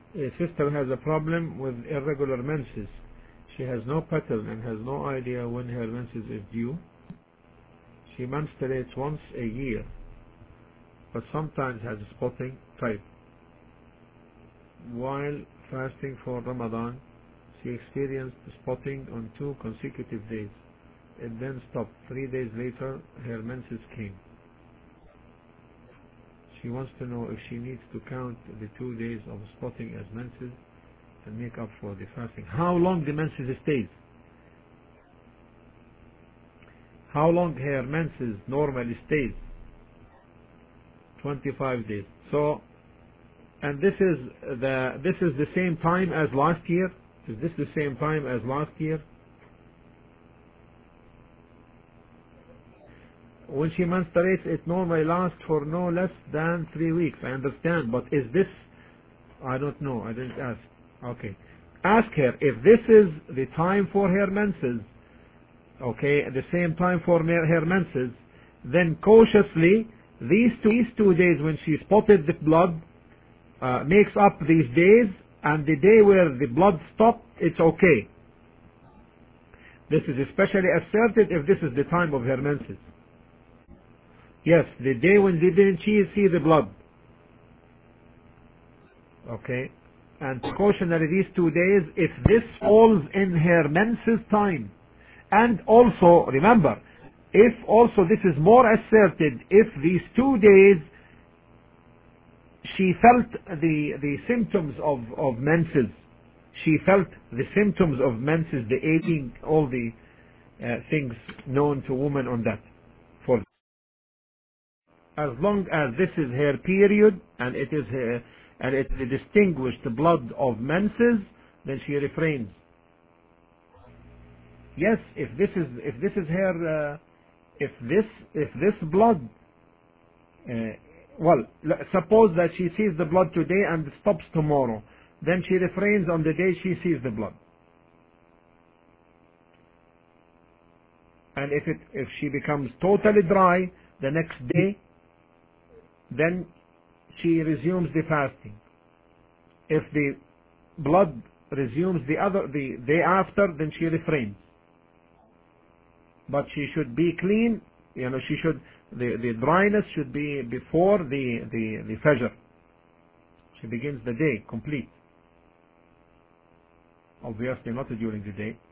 A sister has a problem with irregular menses. She has no pattern and has no idea when her menses is due. She menstruates once a year, but sometimes has spotting type. While fasting for Ramadan, she experienced spotting on 2 consecutive days. It then stopped. 3 days later, her menses came. She wants to know if she needs to count the 2 days of spotting as menses and make up for the fasting. How long the menses stays? How long her menses normally stays? 25 days. So, and this is the same time as last year? Is this the same time as last year? When she menstruates, it normally lasts for no less than 3 weeks. I understand, but is this? I don't know. I didn't ask. Okay. Ask her if this is the time for her menses. Okay, at the same time for her menses, then cautiously these two days when she spotted the blood makes up these days, and the day where the blood stopped, it's okay. This is especially asserted if this is the time of her menses. Yes, the day when didn't she see the blood. Okay, and precautionary these 2 days if this falls in her menses time. And also, remember, if also this is more asserted, if these 2 days she felt the symptoms of menses, she felt the symptoms of menses, the aching, all the things known to women on that. For as long as this is her period and it is her, and it's the distinguished blood of menses, then she refrains. Yes, if this is her, if this blood, well, suppose that she sees the blood today and stops tomorrow, then she refrains on the day she sees the blood. And if she becomes totally dry the next day, then she resumes the fasting. If the blood resumes the day after, then she refrains. But she should be clean, she should, the dryness should be before the Fajr. She begins the day complete. Obviously not during the day.